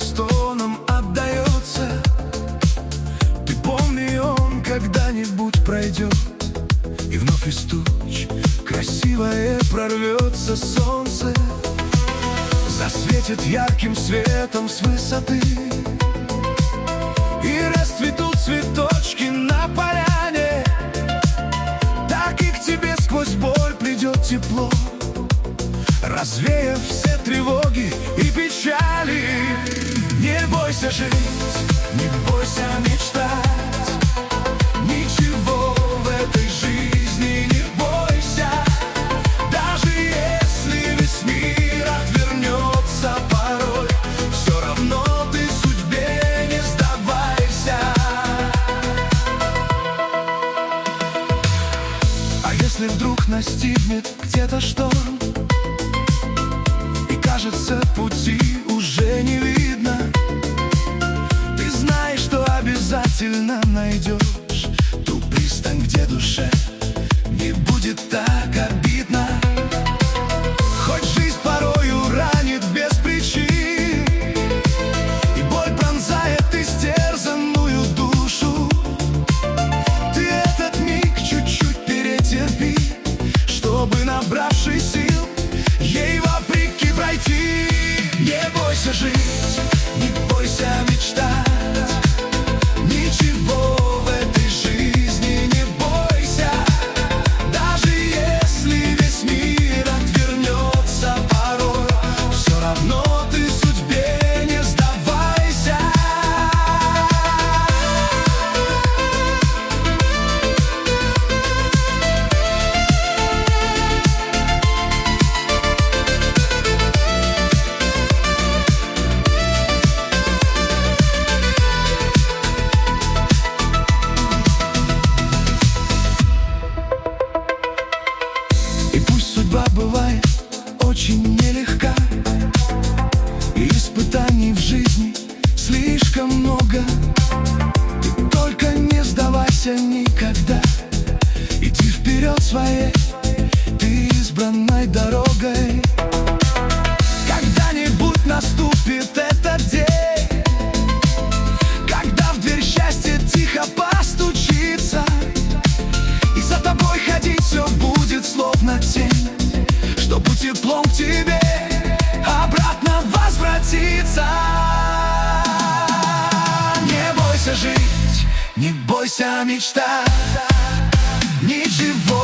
стонам отдается. Ты помни, он когда-нибудь пройдет, и вновь из туч красивое прорвется солнце, засветит ярким светом с высоты, и расцветут цветочки на поляне. Так и к тебе сквозь боль придет тепло, развеяв все тревоги и печали. Не бойся жить, не бойся мечтать, ничего в этой жизни не бойся. Даже если весь мир отвернется порой, все равно ты судьбе не сдавайся. А если вдруг настигнет где-то шторм, и кажется, пути уже не видно, ты знаешь, что обязательно найдешь ту пристань, где душе не будет так обидно. Хоть жизнь порою ранит без причин, и боль пронзает истерзанную душу, ты этот миг чуть-чуть перетерпи, чтобы, набравшись сил, ей вопреки пройти. Не бойся жить, не бойся мечтать, ничего в этой жизни не бойся. Даже если весь мир отвернется порой, все равно ты судьбе не сдавайся. И пусть судьба бывает очень нелегка, и испытаний в жизни слишком много, ты только не сдавайся никогда. Иди вперед своей, ты избранной дорогой. Когда-нибудь наступит этот день, когда в дверь счастья тихо постучится, и за тобой ходить все будет словно тень, чтобы теплом к тебе обратно возвратиться. Не бойся жить, не бойся мечтать, ничего